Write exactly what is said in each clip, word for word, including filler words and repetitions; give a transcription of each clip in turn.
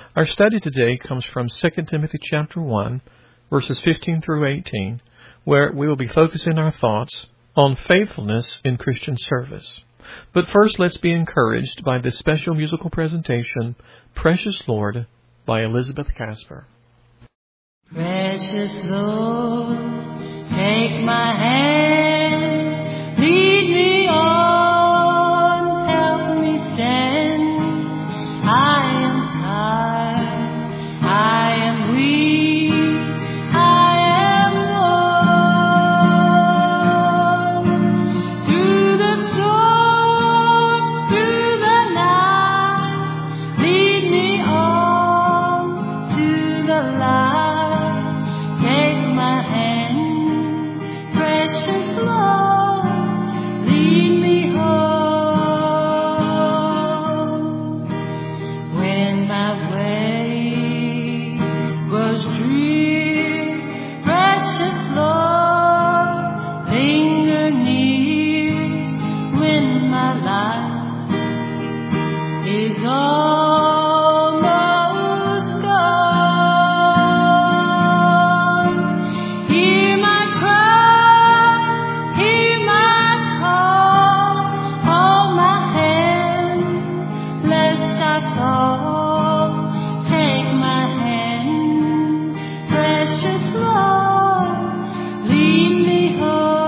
Our study today comes from Second Timothy chapter one, verses fifteen through eighteen, where we will be focusing our thoughts on faithfulness in Christian service. But first, let's be encouraged by this special musical presentation, Precious Lord, by Elizabeth Casper. Precious Lord, take my hand, lead me on, help me stand. I am tired, I am weak, I am worn. Through the storm, through the night, lead me on to the light. Take my hand, precious Lord, lead me home. When my way was drear, precious Lord, linger near. When my life is almost gone, hear my cry, hear my call, hold my hand, lest I fall. Take my hand, precious Lord, lead me home.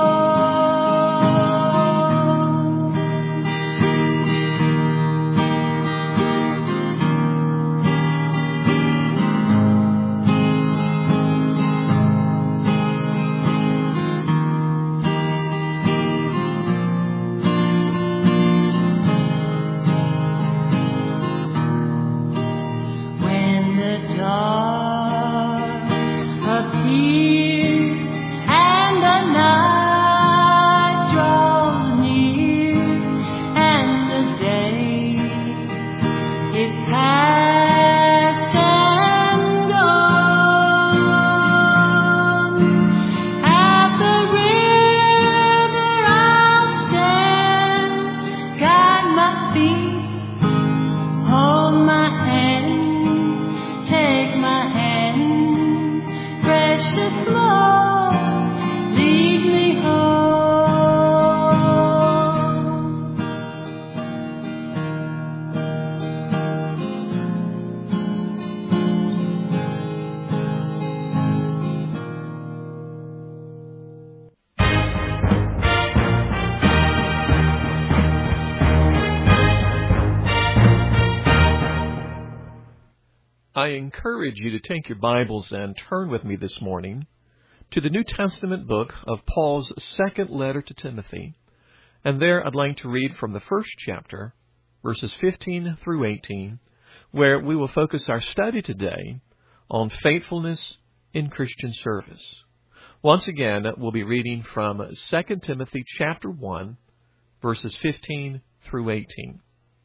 When the dark appears and the night draws near and the day is past and gone, at the river I'll stand, guide my feet, hold my hand, take my hand, precious Lord, lead me home. I encourage you to take your Bibles and turn with me this morning to the New Testament book of Paul's second letter to Timothy. And there I'd like to read from the first chapter, verses fifteen through eighteen, where we will focus our study today on faithfulness in Christian service. Once again, we'll be reading from Second Timothy chapter one, verses fifteen through eighteen.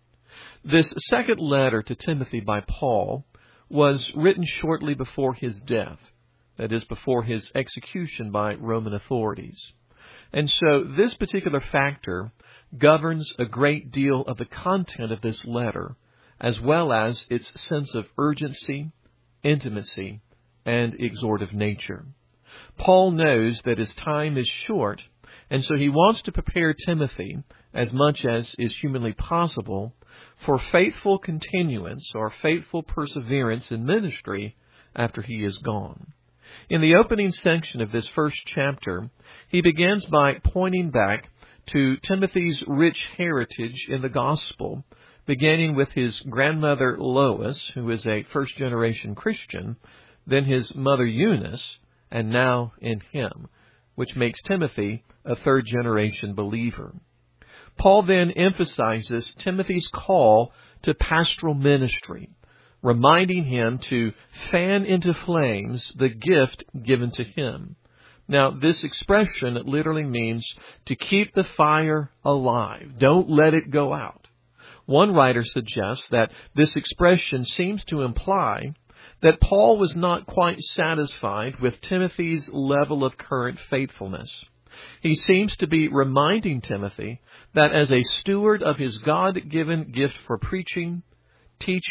This second letter to Timothy by Paul was written shortly before his death, that is, before his execution by Roman authorities. And so this particular factor governs a great deal of the content of this letter, as well as its sense of urgency, intimacy, and exhortive nature. Paul knows that his time is short, and so he wants to prepare Timothy, as much as is humanly possible, for faithful continuance or faithful perseverance in ministry after he is gone. In the opening section of this first chapter, he begins by pointing back to Timothy's rich heritage in the gospel, beginning with his grandmother Lois, who is a first-generation Christian, then his mother Eunice, and now in him, which makes Timothy a third-generation believer. Paul then emphasizes Timothy's call to pastoral ministry, reminding him to fan into flames the gift given to him. Now, this expression literally means to keep the fire alive. Don't let it go out. One writer suggests that this expression seems to imply that Paul was not quite satisfied with Timothy's level of current faithfulness. He seems to be reminding Timothy that as a steward of his God-given gift for preaching, teaching,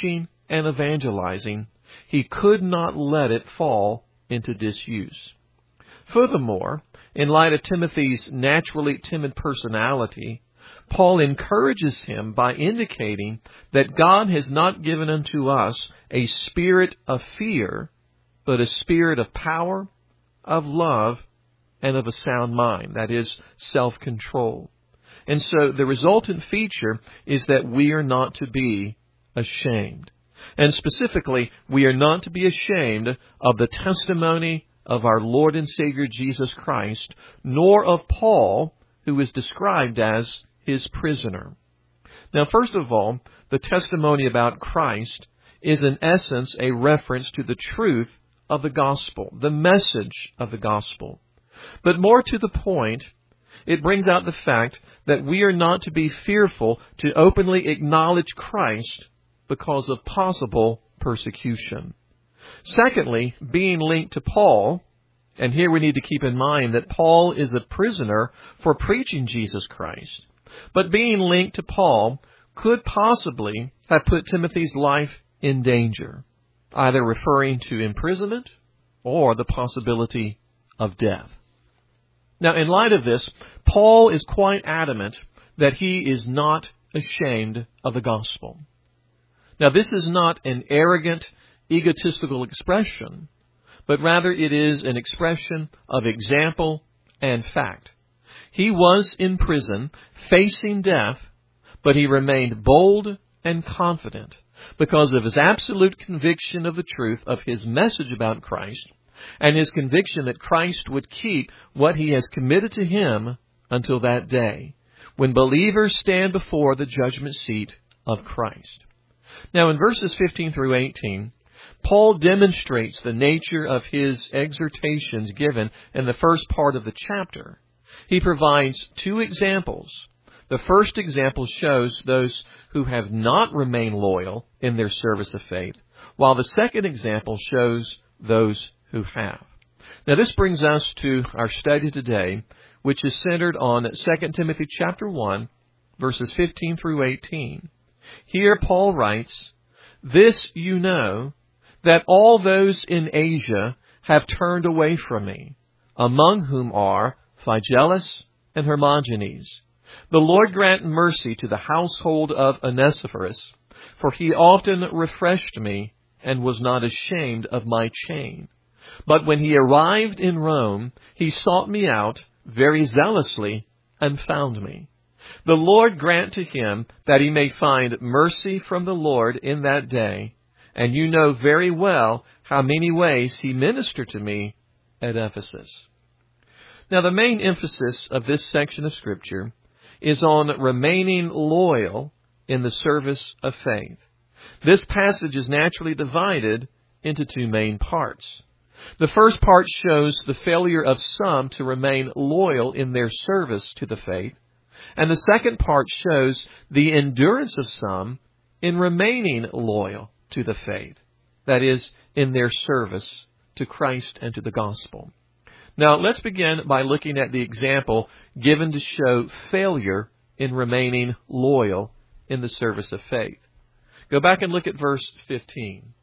and evangelizing, he could not let it fall into disuse. Furthermore, in light of Timothy's naturally timid personality, Paul encourages him by indicating that God has not given unto us a spirit of fear, but a spirit of power, of love, and of a sound mind, that is, self-control. And so the resultant feature is that we are not to be ashamed. And specifically, we are not to be ashamed of the testimony of our Lord and Savior Jesus Christ, nor of Paul, who is described as his prisoner. Now, first of all, the testimony about Christ is in essence a reference to the truth of the gospel, the message of the gospel. But more to the point, it brings out the fact that we are not to be fearful to openly acknowledge Christ because of possible persecution. Secondly, being linked to Paul, and here we need to keep in mind that Paul is a prisoner for preaching Jesus Christ. But being linked to Paul could possibly have put Timothy's life in danger, either referring to imprisonment or the possibility of death. Now, in light of this, Paul is quite adamant that he is not ashamed of the gospel. Now, this is not an arrogant, egotistical expression, but rather it is an expression of example and fact. He was in prison, facing death, but he remained bold and confident because of his absolute conviction of the truth of his message about Christ and his conviction that Christ would keep what he has committed to him until that day, when believers stand before the judgment seat of Christ. Now, in verses fifteen through eighteen, Paul demonstrates the nature of his exhortations given in the first part of the chapter. He provides two examples. The first example shows those who have not remained loyal in their service of faith, while the second example shows those who have. Now, this brings us to our study today, which is centered on Second Timothy chapter one, verses fifteen through eighteen. Here Paul writes, "This you know, that all those in Asia have turned away from me, among whom are Phygelus and Hermogenes. The Lord grant mercy to the household of Onesiphorus, for he often refreshed me and was not ashamed of my chain. But when he arrived in Rome, he sought me out very zealously and found me. The Lord grant to him that he may find mercy from the Lord in that day. And you know very well how many ways he ministered to me at Ephesus." Now, the main emphasis of this section of Scripture is on remaining loyal in the service of faith. This passage is naturally divided into two main parts. The first part shows the failure of some to remain loyal in their service to the faith, and the second part shows the endurance of some in remaining loyal to the faith, that is, in their service to Christ and to the gospel. Now, let's begin by looking at the example given to show failure in remaining loyal in the service of faith. Go back and look at verse fifteen.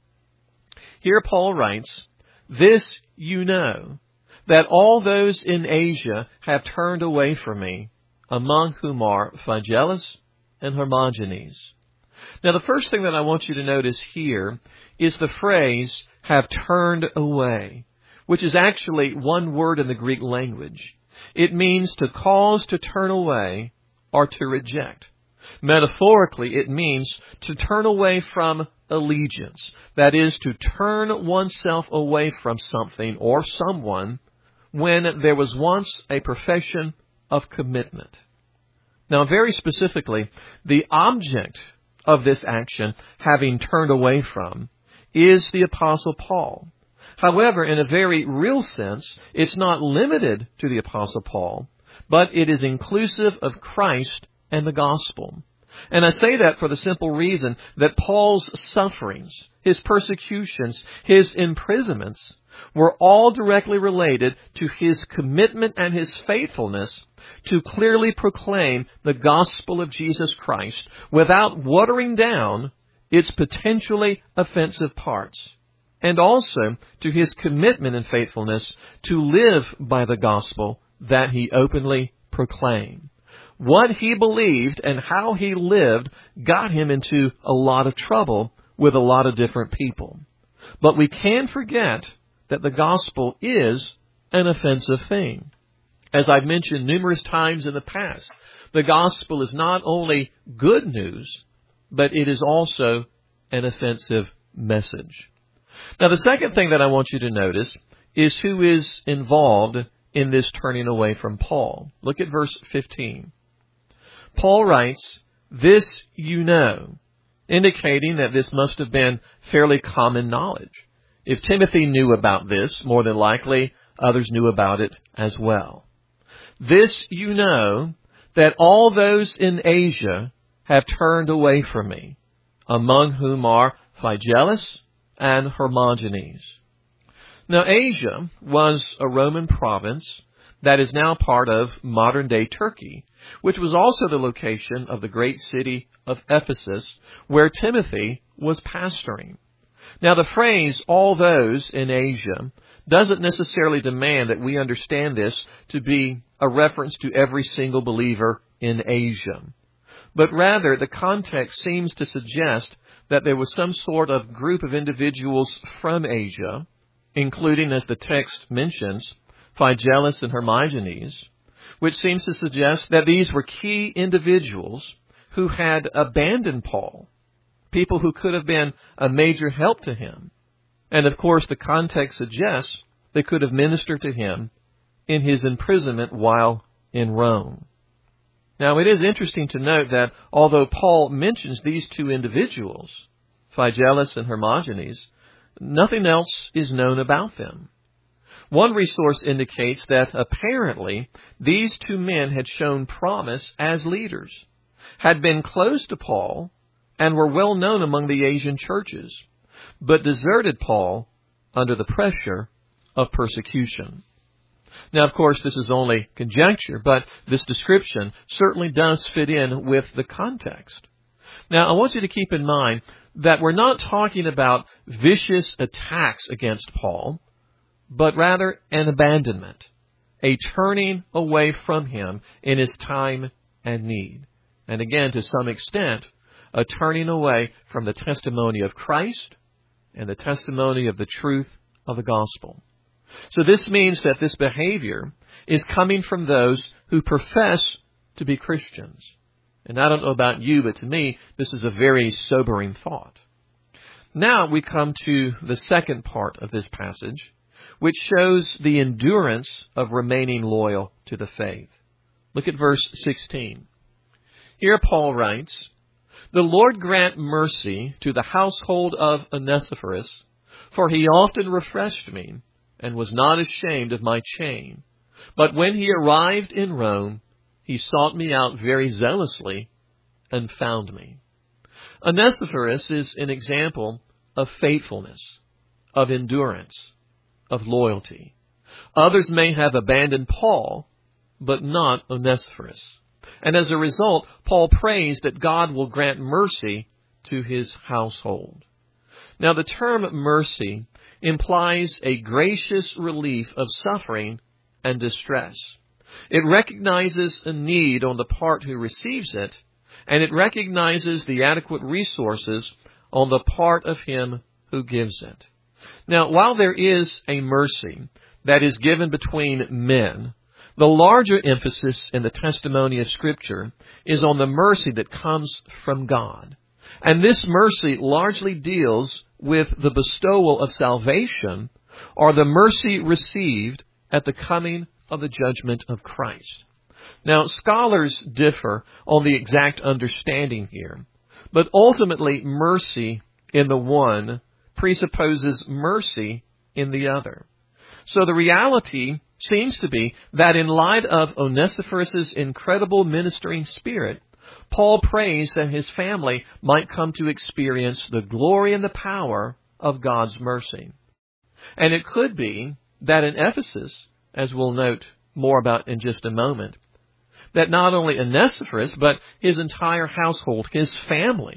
Here Paul writes, "This you know, that all those in Asia have turned away from me, among whom are Phygelus and Hermogenes." Now, the first thing that I want you to notice here is the phrase, "have turned away," which is actually one word in the Greek language. It means to cause to turn away or to reject. Metaphorically, it means to turn away from allegiance. That is, to turn oneself away from something or someone when there was once a profession of commitment. Now, very specifically, the object of this action, having turned away from, is the Apostle Paul. However, in a very real sense, it's not limited to the Apostle Paul, but it is inclusive of Christ and the gospel. And I say that for the simple reason that Paul's sufferings, his persecutions, his imprisonments were all directly related to his commitment and his faithfulness to clearly proclaim the gospel of Jesus Christ without watering down its potentially offensive parts, and also to his commitment and faithfulness to live by the gospel that he openly proclaimed. What he believed and how he lived got him into a lot of trouble with a lot of different people. But we can't forget that the gospel is an offensive thing. As I've mentioned numerous times in the past, the gospel is not only good news, but it is also an offensive message. Now, the second thing that I want you to notice is who is involved in this turning away from Paul. Look at verse fifteen. Paul writes, "This you know," indicating that this must have been fairly common knowledge. If Timothy knew about this, more than likely others knew about it as well. "This you know, that all those in Asia have turned away from me, among whom are Phygellus and Hermogenes." Now, Asia was a Roman province that is now part of modern-day Turkey, which was also the location of the great city of Ephesus, where Timothy was pastoring. Now, the phrase, "all those in Asia," doesn't necessarily demand that we understand this to be a reference to every single believer in Asia. But rather, the context seems to suggest that there was some sort of group of individuals from Asia, including, as the text mentions, Phygellus and Hermogenes, which seems to suggest that these were key individuals who had abandoned Paul, people who could have been a major help to him. And of course, the context suggests they could have ministered to him in his imprisonment while in Rome. Now, it is interesting to note that although Paul mentions these two individuals, Phygellus and Hermogenes, nothing else is known about them. One resource indicates that apparently these two men had shown promise as leaders, had been close to Paul, and were well known among the Asian churches, but deserted Paul under the pressure of persecution. Now, of course, this is only conjecture, but this description certainly does fit in with the context. Now, I want you to keep in mind that we're not talking about vicious attacks against Paul, but rather an abandonment, a turning away from him in his time and need. And again, to some extent, a turning away from the testimony of Christ and the testimony of the truth of the gospel. So this means that this behavior is coming from those who profess to be Christians. And I don't know about you, but to me, this is a very sobering thought. Now we come to the second part of this passage, which shows the endurance of remaining loyal to the faith. Look at verse sixteen. Here Paul writes, "The Lord grant mercy to the household of Onesiphorus, for he often refreshed me and was not ashamed of my chain. But when he arrived in Rome, he sought me out very zealously and found me." Onesiphorus is an example of faithfulness, of endurance, of loyalty. Others may have abandoned Paul, but not Onesiphorus. And as a result, Paul prays that God will grant mercy to his household. Now, the term mercy implies a gracious relief of suffering and distress. It recognizes a need on the part who receives it, and it recognizes the adequate resources on the part of him who gives it. Now, while there is a mercy that is given between men, the larger emphasis in the testimony of Scripture is on the mercy that comes from God. And this mercy largely deals with the bestowal of salvation, or the mercy received at the coming of the judgment of Christ. Now, scholars differ on the exact understanding here, but ultimately mercy in the one presupposes mercy in the other. So the reality seems to be that in light of Onesiphorus' incredible ministering spirit, Paul prays that his family might come to experience the glory and the power of God's mercy. And it could be that in Ephesus, as we'll note more about in just a moment, that not only Onesiphorus, but his entire household, his family,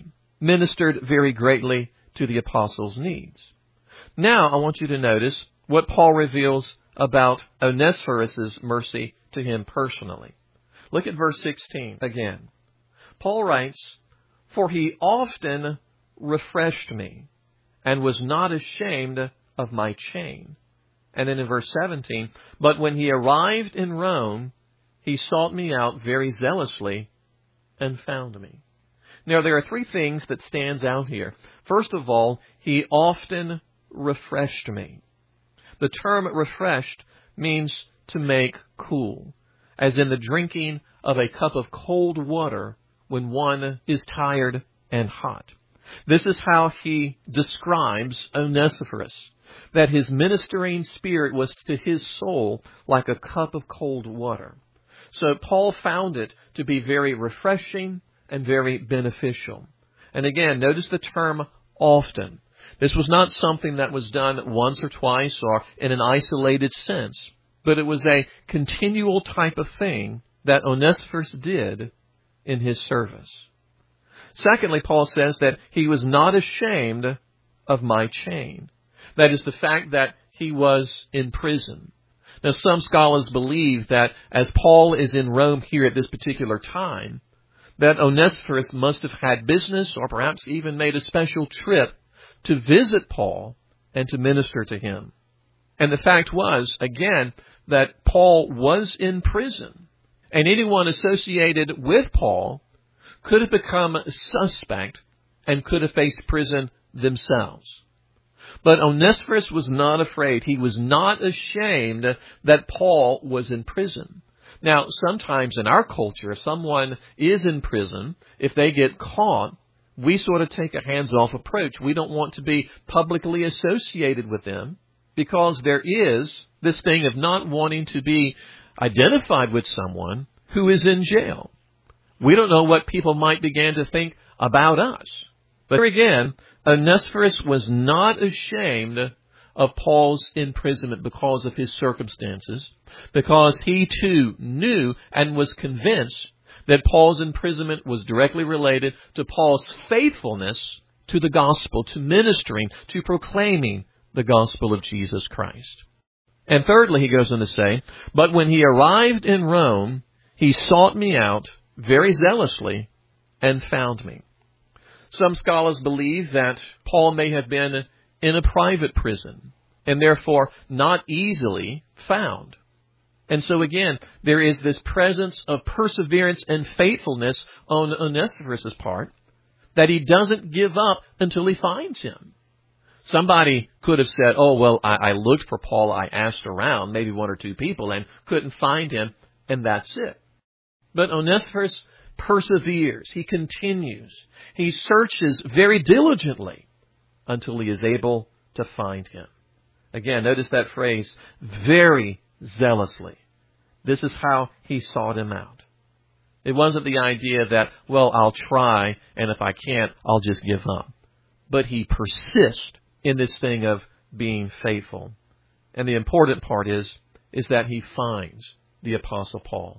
ministered very greatly to the apostles' needs. Now, I want you to notice what Paul reveals about Onesiphorus' mercy to him personally. Look at verse sixteen again. Paul writes, "For he often refreshed me, and was not ashamed of my chain." And then in verse seventeen, "But when he arrived in Rome, he sought me out very zealously and found me." Now, there are three things that stands out here. First of all, he often refreshed me. The term refreshed means to make cool, as in the drinking of a cup of cold water when one is tired and hot. This is how he describes Onesiphorus, that his ministering spirit was to his soul like a cup of cold water. So Paul found it to be very refreshing and very beneficial. And again, notice the term often. This was not something that was done once or twice or in an isolated sense, but it was a continual type of thing that Onesiphorus did in his service. Secondly, Paul says that he was not ashamed of my chain. That is the fact that he was in prison. Now, some scholars believe that as Paul is in Rome here at this particular time, that Onesiphorus must have had business or perhaps even made a special trip to visit Paul and to minister to him. And the fact was, again, that Paul was in prison, and anyone associated with Paul could have become suspect and could have faced prison themselves. But Onesiphorus was not afraid. He was not ashamed that Paul was in prison. Now, sometimes in our culture, if someone is in prison, if they get caught, we sort of take a hands-off approach. We don't want to be publicly associated with them because there is this thing of not wanting to be identified with someone who is in jail. We don't know what people might begin to think about us. But here again, Onesiphorus was not ashamed of Paul's imprisonment because of his circumstances, because he too knew and was convinced that Paul's imprisonment was directly related to Paul's faithfulness to the gospel, to ministering, to proclaiming the gospel of Jesus Christ. And thirdly, he goes on to say, "But when he arrived in Rome, he sought me out very zealously and found me." Some scholars believe that Paul may have been in a private prison and therefore not easily found. And so again, there is this presence of perseverance and faithfulness on Onesiphorus' part that he doesn't give up until he finds him. Somebody could have said, oh, well, I, I looked for Paul, I asked around, maybe one or two people, and couldn't find him, and that's it. But Onesiphorus perseveres. He continues. He searches very diligently until he is able to find him. Again, notice that phrase, very zealously. This is how he sought him out. It wasn't the idea that, well, I'll try, and if I can't, I'll just give up. But he persists in this thing of being faithful. And the important part is, is that he finds the Apostle Paul.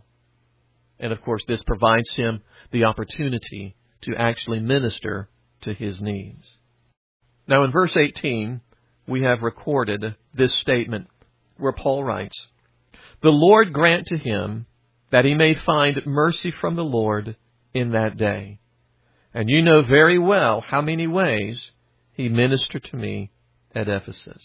And of course, this provides him the opportunity to actually minister to his needs. Now in verse eighteen, we have recorded this statement where Paul writes, "The Lord grant to him that he may find mercy from the Lord in that day. And you know very well how many ways he ministered to me at Ephesus."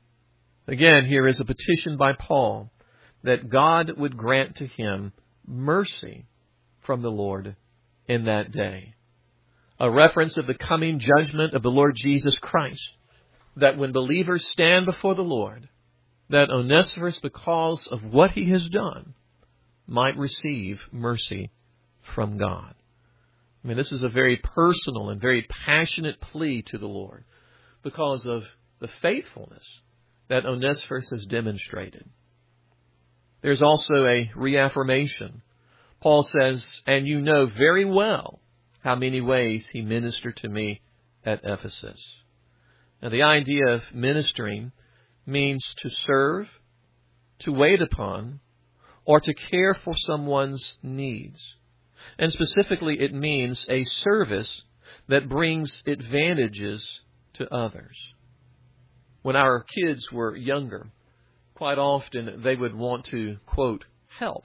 Again, here is a petition by Paul that God would grant to him mercy from the Lord in that day. A reference of the coming judgment of the Lord Jesus Christ, that when believers stand before the Lord, that Onesiphorus, because of what he has done, might receive mercy from God. I mean, this is a very personal and very passionate plea to the Lord because of the faithfulness that Onesiphorus has demonstrated. There's also a reaffirmation. Paul says, "And you know very well how many ways he ministered to me at Ephesus." Now, the idea of ministering means to serve, to wait upon, or to care for someone's needs. And specifically, it means a service that brings advantages to others. When our kids were younger, quite often they would want to, quote, help.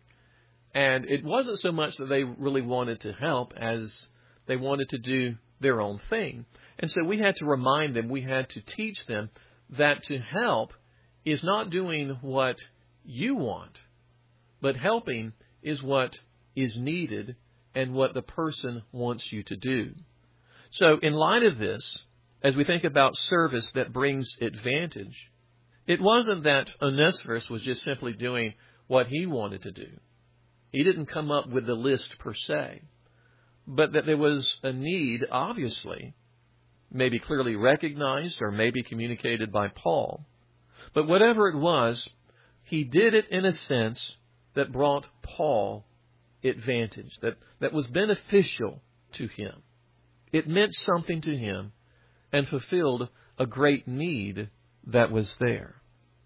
And it wasn't so much that they really wanted to help as they wanted to do their own thing. And so we had to remind them, we had to teach them that to help is not doing what you want, but helping is what is needed and what the person wants you to do. So in light of this, as we think about service that brings advantage, it wasn't that Onesiphorus was just simply doing what he wanted to do. He didn't come up with the list per se, but that there was a need, obviously, maybe clearly recognized or maybe communicated by Paul. But whatever it was, he did it in a sense that brought Paul advantage, that, that was beneficial to him. It meant something to him and fulfilled a great need that was there.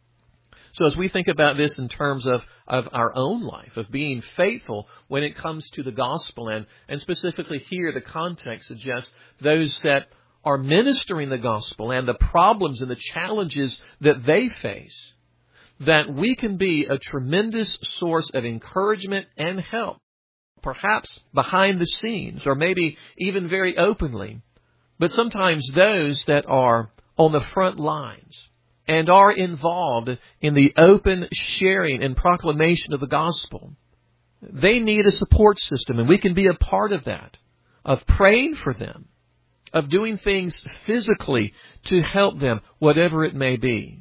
So as we think about this in terms of, of our own life, of being faithful when it comes to the gospel, and, and specifically here the context suggests those that are ministering the gospel and the problems and the challenges that they face, that we can be a tremendous source of encouragement and help, perhaps behind the scenes or maybe even very openly. But sometimes those that are on the front lines and are involved in the open sharing and proclamation of the gospel, they need a support system, and we can be a part of that, of praying for them, of doing things physically to help them, whatever it may be.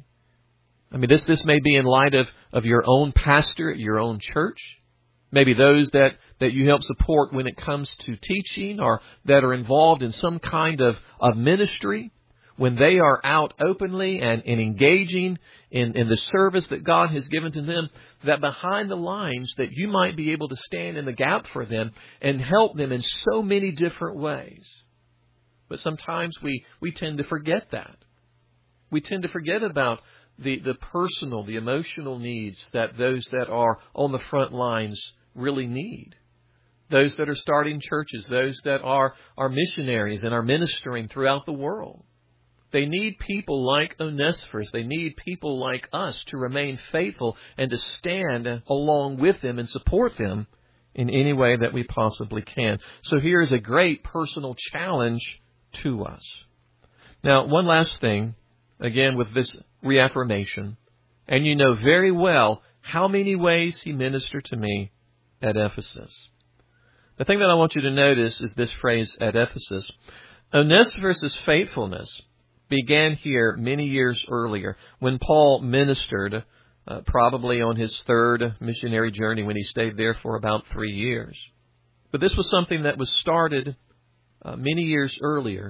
I mean, this, this may be in light of, of your own pastor at your own church, maybe those that, that you help support when it comes to teaching or that are involved in some kind of, of ministry, when they are out openly and, and engaging in, in the service that God has given to them, that behind the lines that you might be able to stand in the gap for them and help them in so many different ways. But sometimes we, we tend to forget that. We tend to forget about the, the personal, the emotional needs that those that are on the front lines really need. Those that are starting churches, those that are, are missionaries and are ministering throughout the world. They need people like Onesiphorus. They need people like us to remain faithful and to stand along with them and support them in any way that we possibly can. So here is a great personal challenge to us. Now, one last thing, again, with this reaffirmation, and you know very well how many ways he ministered to me at Ephesus. The thing that I want you to notice is this phrase, at Ephesus. Onesiphorus' faithfulness began here many years earlier when Paul ministered, uh, probably on his third missionary journey when he stayed there for about three years. But this was something that was started uh, many years earlier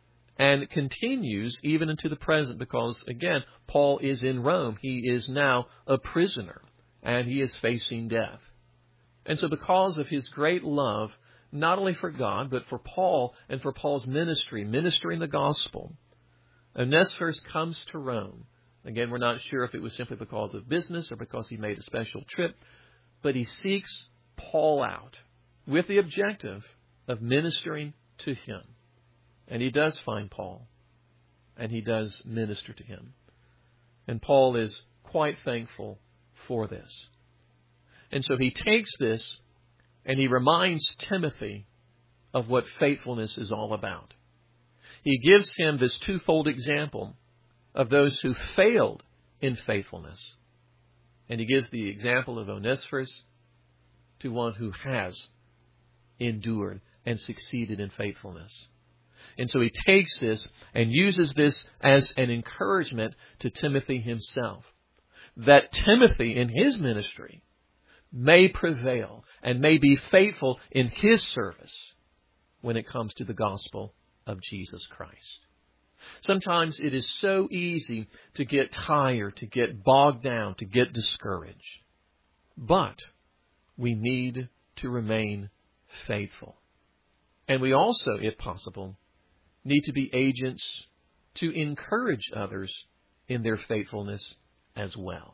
and continues even into the present because, again, Paul is in Rome. He is now a prisoner and he is facing death. And so because of his great love, not only for God, but for Paul and for Paul's ministry, ministering the gospel, Onesiphorus comes to Rome. Again, we're not sure if it was simply because of business or because he made a special trip, but he seeks Paul out with the objective of ministering to him. And he does find Paul, and he does minister to him. And Paul is quite thankful for this. And so he takes this and he reminds Timothy of what faithfulness is all about. He gives him this twofold example of those who failed in faithfulness. And he gives the example of Onesiphorus to one who has endured and succeeded in faithfulness. And so he takes this and uses this as an encouragement to Timothy himself, that Timothy in his ministry may prevail and may be faithful in his service when it comes to the gospel of Jesus Christ. Sometimes it is so easy to get tired, to get bogged down, to get discouraged. But we need to remain faithful. And we also, if possible, need to be agents to encourage others in their faithfulness as well.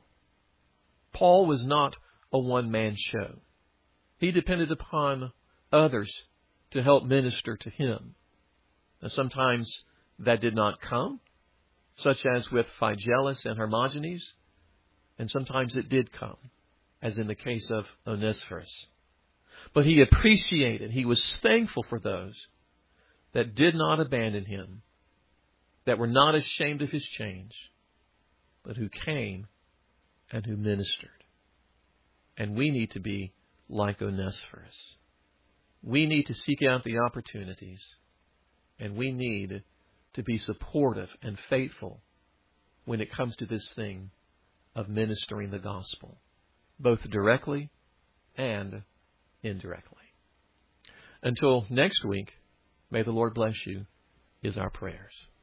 Paul was not a one-man show. He depended upon others to help minister to him. And sometimes that did not come, such as with Phygelus and Hermogenes, and sometimes it did come, as in the case of Onesiphorus. But he appreciated, he was thankful for those that did not abandon him, that were not ashamed of his change, but who came and who ministered. And we need to be like Onesiphorus. We need to seek out the opportunities, and we need to be supportive and faithful when it comes to this thing of ministering the gospel, both directly and indirectly. Until next week, may the Lord bless you, is our prayers.